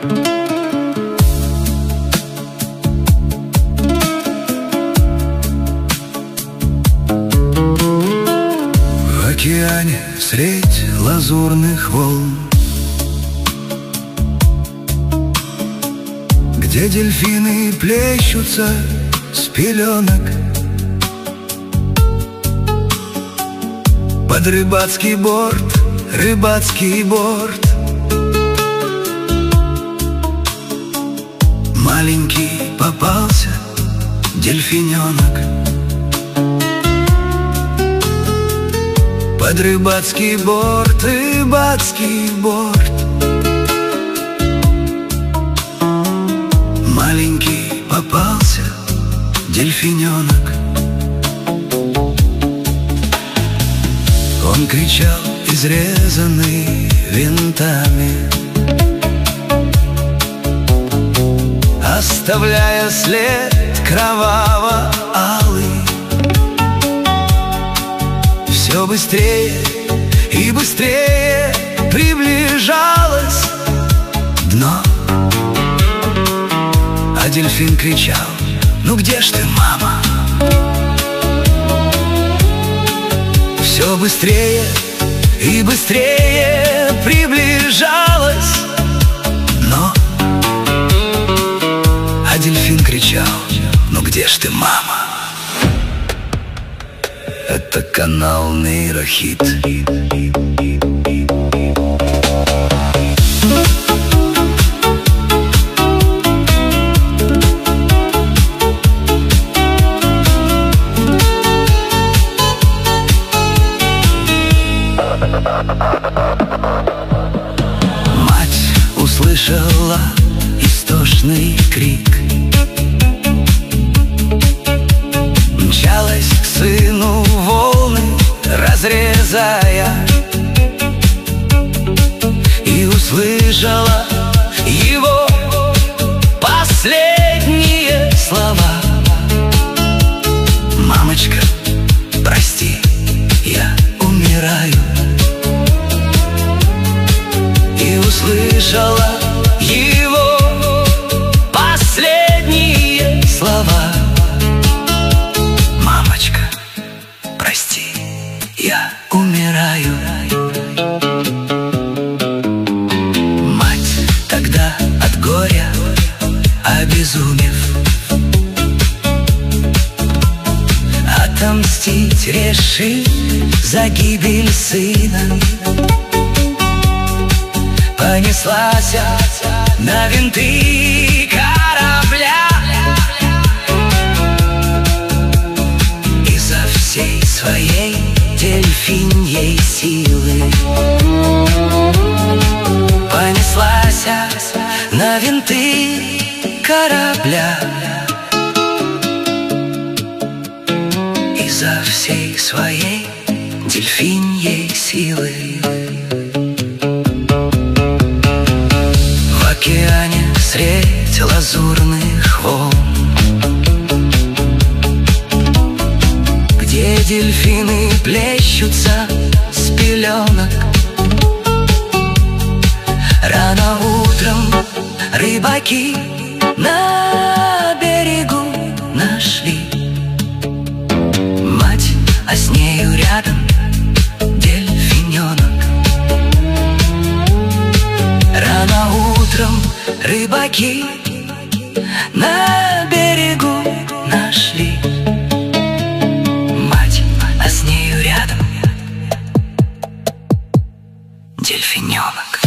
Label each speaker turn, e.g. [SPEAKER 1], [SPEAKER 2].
[SPEAKER 1] В океане средь лазурных волн, где дельфины плещутся с пеленок, под рыбацкий борт, рыбацкий борт. Маленький попался дельфиненок, под рыбацкий борт, рыбацкий борт. Маленький попался дельфиненок. Он кричал, изрезанный винтами, оставляя след кроваво-алый. Все быстрее и быстрее приближалось дно, а дельфин кричал: ну где ж ты, мама? Все быстрее и быстрее приближалось дно, а дельфин кричал: ну где ж ты, мама? Это канал Нейрохит. Мать услышала истошный крик, мчалась к сыну, волны разрезая, и услышала его последние слова: мамочка, прости, я умираю. И услышала его последние слова: мамочка, прости, я умираю. Мать тогда от горя обезумев, отомстить решил за гибель сына. Понеслась на винты корабля, изо всей своей дельфиньей силы. Понеслась на винты корабля, изо всей своей дельфиньей силы. В океане средь лазурных волн, где дельфины плещутся с пеленок, рано утром рыбаки на берегу нашли мать, а с нею рядом дельфиненок. Рано утром рыбаки на берегу нашли мать, а с нею рядом дельфиненок.